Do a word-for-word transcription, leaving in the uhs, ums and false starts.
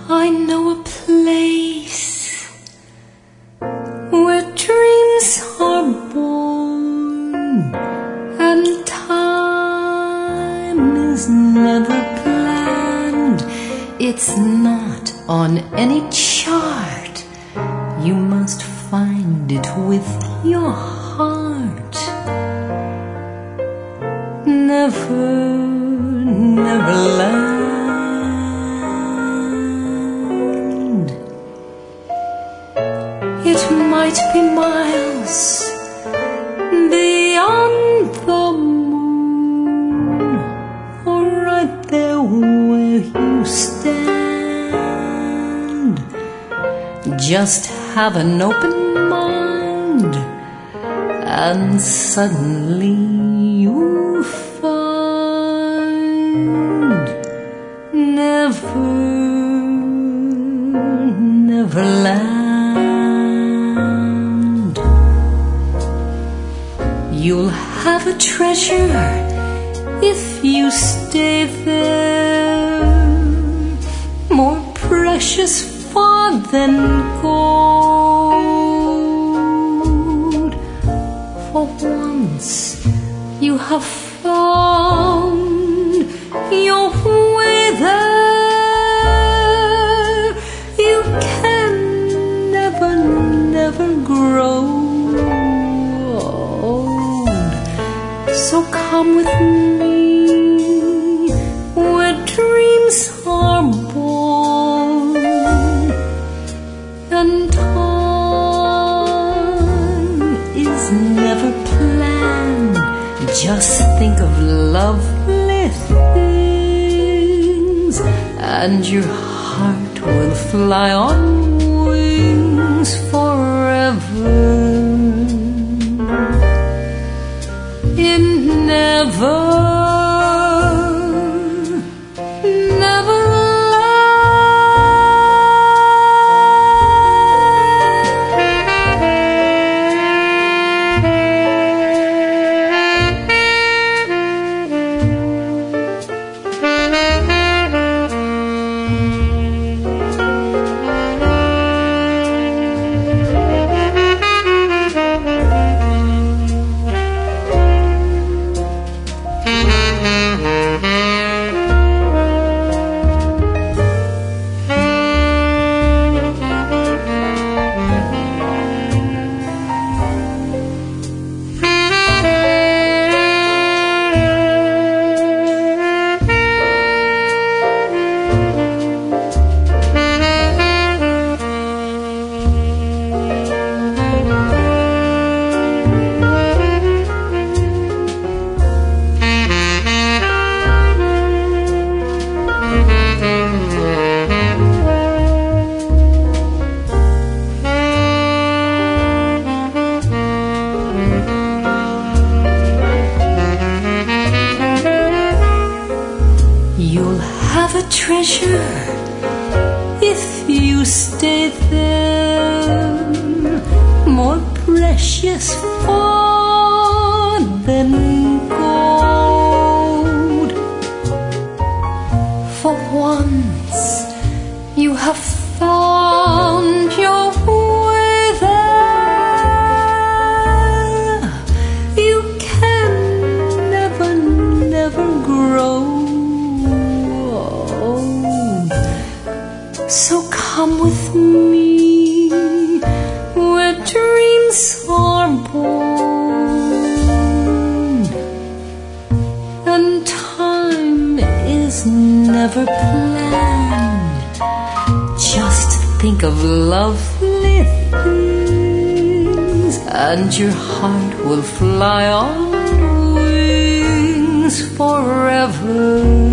I know a place where dreams are born and time is never planned. It's not on any chart. You must find it with your heart. Never, never land. It might be miles beyond the moon, or right there where you stand. Just have an open mind, and suddenly you'll find never, never land. You'll have a treasure if you stay there, more precious far than gold. For once you have found your way there, you can never, never grow old. So come with me where dreams are born and time is never planned. Just think of lovely things, and your heart will fly on wings forever. It never, never treasure if you stay there, more precious far than gold. For once you have found your way there, you can never, never grow. So come with me where dreams are born and time is never planned. Just think of lovely things, and your heart will fly on wings forever.